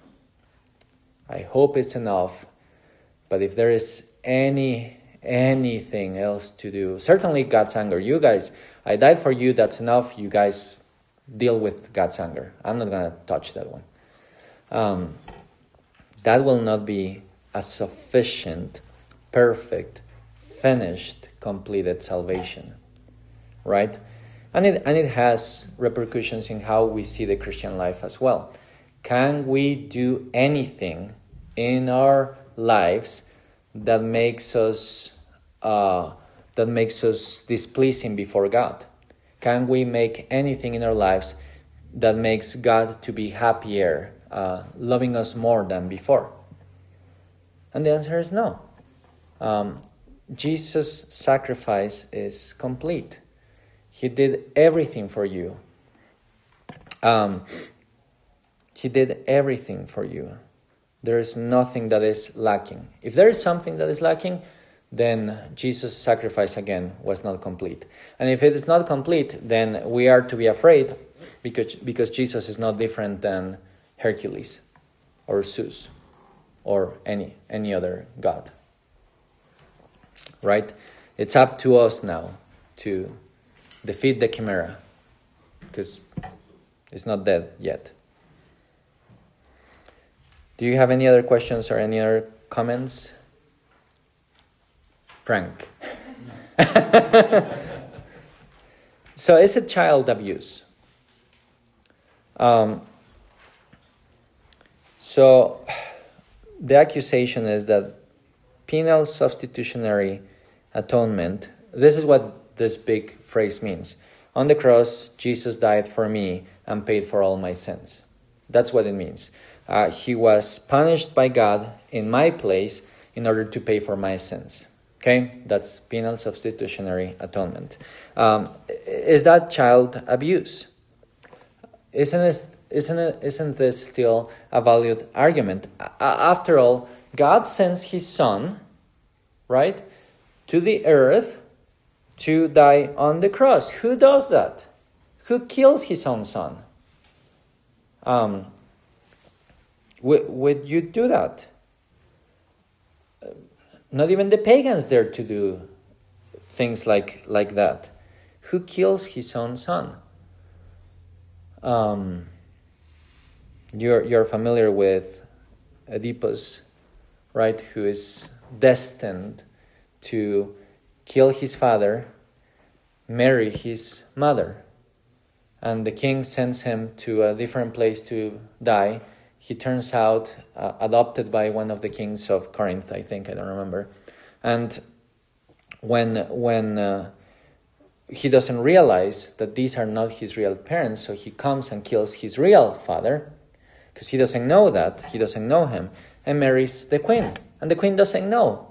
Speaker 1: I hope it's enough. But if there is any anything else to do, certainly God's anger. You guys, I died for you, that's enough. You guys deal with God's anger. I'm not going to touch that one." Um, that will not be a sufficient, perfect, finished, completed salvation. Right? And it, and it has repercussions in how we see the Christian life as well. Can we do anything in our lives that makes us uh, that makes us displeasing before God? Can we make anything in our lives that makes God to be happier, uh, loving us more than before? And the answer is no. Um, Jesus' sacrifice is complete. He did everything for you. Um, he did everything for you. There is nothing that is lacking. If there is something that is lacking, then Jesus' sacrifice again was not complete. And if it is not complete, then we are to be afraid because, because Jesus is not different than Hercules or Zeus or any any other god. Right? It's up to us now to defeat the chimera because it's not dead yet. Do you have any other questions or any other comments? Frank. So is it child abuse? Um, so the accusation is that penal substitutionary atonement, this is what this big phrase means. On the cross, Jesus died for me and paid for all my sins. That's what it means. Uh, he was punished by God in my place in order to pay for my sins. Okay, that's penal substitutionary atonement. Um, is that child abuse? Isn't it, isn't it, isn't this still a valid argument? A- after all, God sends his son, right, to the earth to die on the cross. Who does that? Who kills his own son? Um, would, would you do that? Not even the pagans dare to do things like, like that. Who kills his own son? Um, you're, you're familiar with Oedipus, right? Who is destined to kill his father, marry his mother. And the king sends him to a different place to die. He turns out uh, adopted by one of the kings of Corinth, I think, I don't remember. And when when uh, he doesn't realize that these are not his real parents, so he comes and kills his real father, because he doesn't know that, he doesn't know him, and marries the queen. And the queen doesn't know,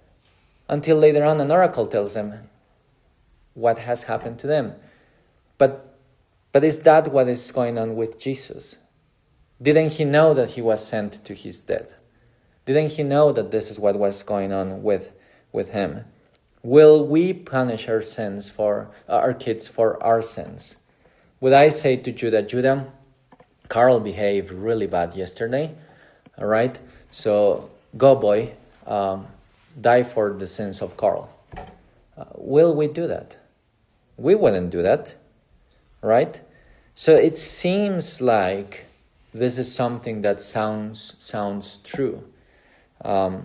Speaker 1: until later on an oracle tells them what has happened to them. But, but is that what is going on with Jesus? Didn't he know that he was sent to his death? Didn't he know that this is what was going on with, with him? Will we punish our sins for our kids for our sins? Would I say to Judah, Judah, Carl behaved really bad yesterday, all right? So go, boy, um, die for the sins of Carl. Uh, will we do that? We wouldn't do that, right? So it seems like this is something that sounds sounds true. Um,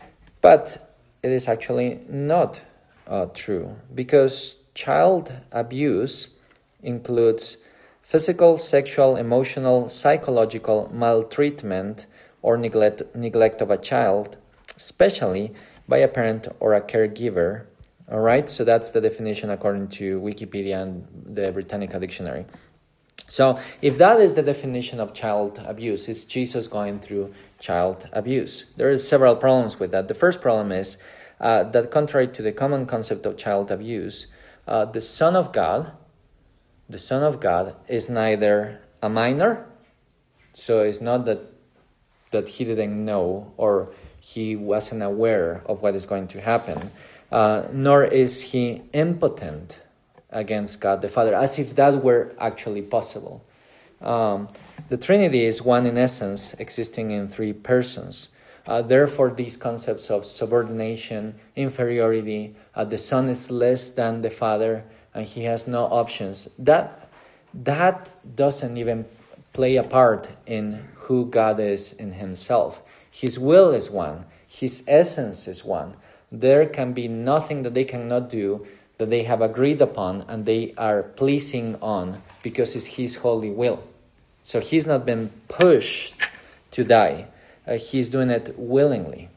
Speaker 1: but it is actually not uh, true, because child abuse includes physical, sexual, emotional, psychological maltreatment or neglect, neglect of a child, especially by a parent or a caregiver. All right, so that's the definition according to Wikipedia and the Britannica Dictionary. So if that is the definition of child abuse, is Jesus going through child abuse? There are several problems with that. The first problem is uh, that contrary to the common concept of child abuse, uh, the Son of God, the Son of God is neither a minor, so it's not that that he didn't know or he wasn't aware of what is going to happen, uh, nor is he impotent against God the Father, as if that were actually possible. Um, the Trinity is one in essence, existing in three persons. Uh, therefore, these concepts of subordination, inferiority, uh, the Son is less than the Father, and he has no options, that that doesn't even play a part in who God is in himself. His will is one. His essence is one. There can be nothing that they cannot do that they have agreed upon and they are pleasing on, because it's his holy will. So he's not been pushed to die. Uh, he's doing it willingly.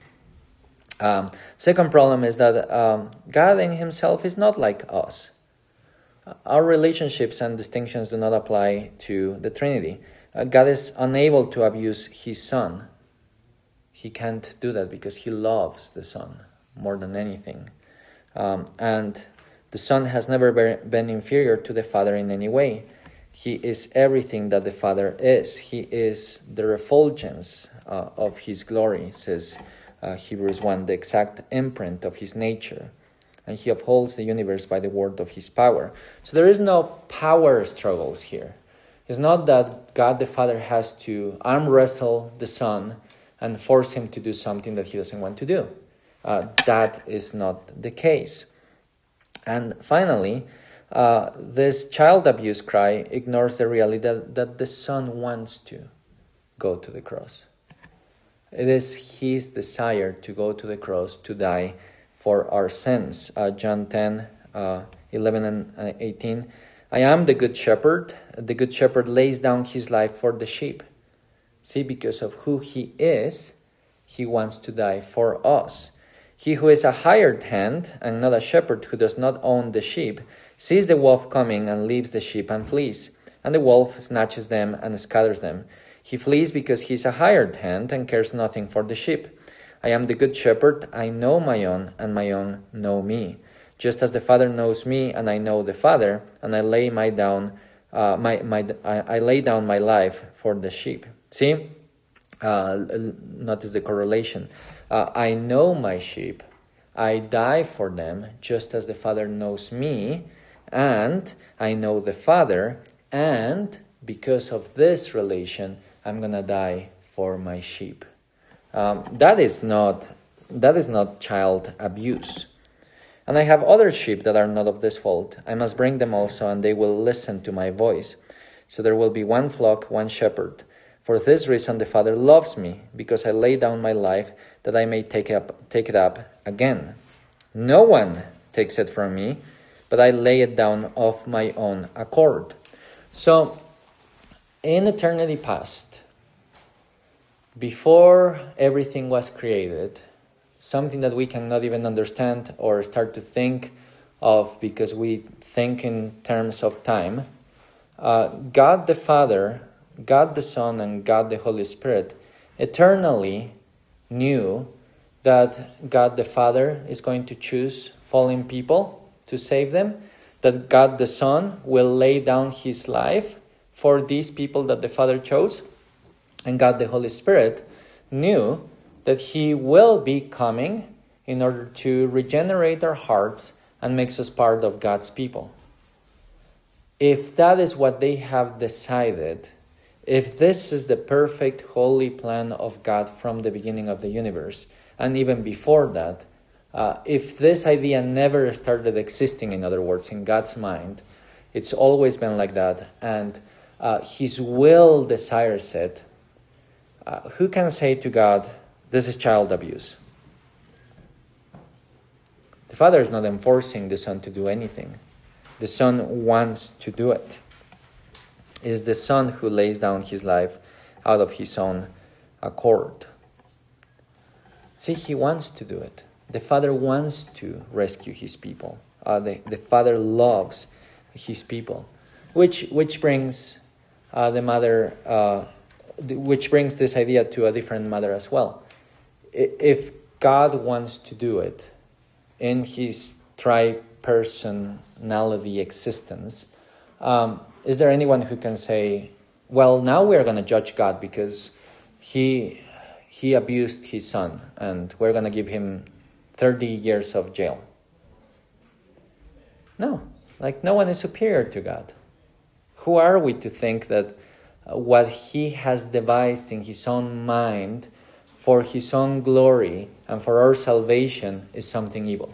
Speaker 1: Um, second problem is that um, God in himself is not like us. Our relationships and distinctions do not apply to the Trinity. Uh, God is unable to abuse his Son. He can't do that because he loves the Son more than anything. Um, and the Son has never been inferior to the Father in any way. He is everything that the Father is. He is the refulgence uh, of his glory, says uh, Hebrews one, the exact imprint of his nature. And he upholds the universe by the word of his power. So there is no power struggles here. It's not that God the Father has to arm wrestle the Son and force him to do something that he doesn't want to do. Uh, that is not the case. And finally, uh, this child abuse cry ignores the reality that, that the Son wants to go to the cross. It is his desire to go to the cross to die for our sins. Uh, John ten, uh, eleven and eighteen. I am the good shepherd. The good shepherd lays down his life for the sheep. See, because of who he is, he wants to die for us. He who is a hired hand and not a shepherd who does not own the sheep sees the wolf coming and leaves the sheep and flees. And the wolf snatches them and scatters them. He flees because he is a hired hand and cares nothing for the sheep. I am the good shepherd. I know my own, and my own know me. Just as the Father knows me, and I know the Father, and I lay my down, uh, my my I, I lay down my life for the sheep. See, uh, notice the correlation. Uh, I know my sheep. I die for them, just as the Father knows me, and I know the Father, and because of this relation, I'm gonna die for my sheep. Um, that is not that is not child abuse. And I have other sheep that are not of this fold. I must bring them also, and they will listen to my voice. So there will be one flock, one shepherd. For this reason the Father loves me, because I lay down my life that I may take it up, take it up again. No one takes it from me, but I lay it down of my own accord. So, in eternity past, before everything was created, something that we cannot even understand or start to think of because we think in terms of time, uh, God the Father, God the Son, and God the Holy Spirit eternally knew that God the Father is going to choose fallen people to save them, that God the Son will lay down his life for these people that the Father chose, and God the Holy Spirit knew that he will be coming in order to regenerate our hearts and makes us part of God's people. If that is what they have decided, if this is the perfect holy plan of God from the beginning of the universe, and even before that, uh, if this idea never started existing, in other words, in God's mind, it's always been like that, and uh, his will desires it, uh, who can say to God, this is child abuse? The Father is not enforcing the Son to do anything. The Son wants to do it. It is the Son who lays down his life out of his own accord. See, he wants to do it. The Father wants to rescue his people. Uh, the, the Father loves his people, which which brings uh, the mother, uh, which brings this idea to a different matter as well. If God wants to do it in his tri-personality existence, um, is there anyone who can say, well, now we're going to judge God because he he abused his son and we're going to give him thirty years of jail? No, like no one is superior to God. Who are we to think that what he has devised in his own mind for his own glory and for our salvation is something evil?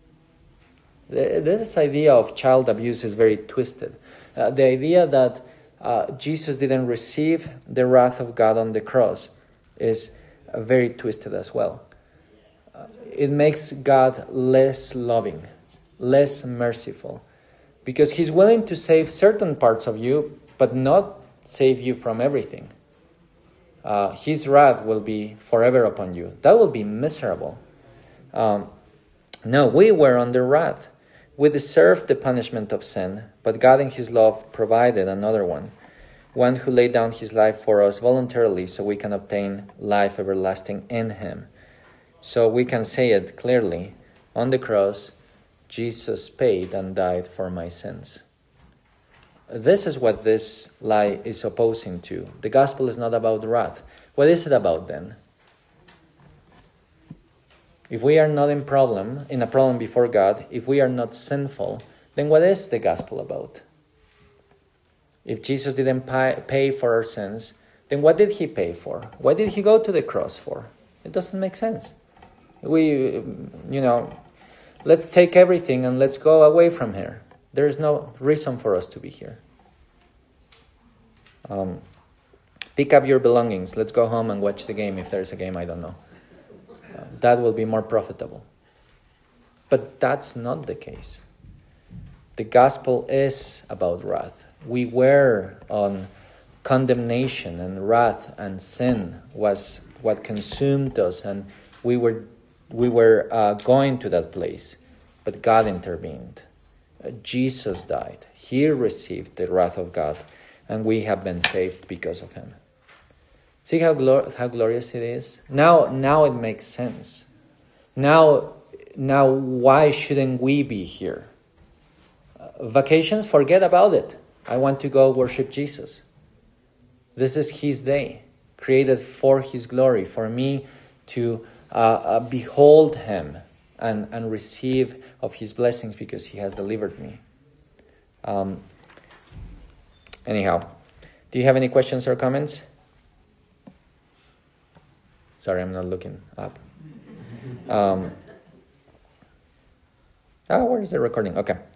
Speaker 1: This idea of child abuse is very twisted. Uh, the idea that uh, Jesus didn't receive the wrath of God on the cross is uh, very twisted as well. Uh, it makes God less loving, less merciful, because he's willing to save certain parts of you, but not save you from everything. Uh, his wrath will be forever upon you. That will be miserable. Um, no, we were under wrath. We deserved the punishment of sin, but God in his love provided another one, one who laid down his life for us voluntarily so we can obtain life everlasting in him. So we can say it clearly, on the cross, Jesus paid and died for my sins. this is what this lie is opposing to. The gospel is not about wrath. What is it about then? If we are not in problem, in a problem before God, if we are not sinful, then what is the gospel about? If Jesus didn't pay for our sins, then what did he pay for? Why did he go to the cross for? It doesn't make sense. We, you know, let's take everything and let's go away from here. There is no reason for us to be here. Um, pick up your belongings. Let's go home and watch the game. If there's a game, I don't know. Uh, that will be more profitable. But that's not the case. The gospel is about wrath. We were on condemnation, and wrath and sin was what consumed us, and we were we were uh, going to that place. But God intervened. Uh, Jesus died. He received the wrath of God, and we have been saved because of him. See how glor- how glorious it is? Now, now it makes sense. Now, now why shouldn't we be here? Uh, vacations, forget about it. I want to go worship Jesus. This is his day, created for his glory, for me to uh, uh, behold him and, and receive of his blessings because he has delivered me. Um, anyhow, do you have any questions or comments? Sorry, I'm not looking up. Um, oh, where is the recording? Okay.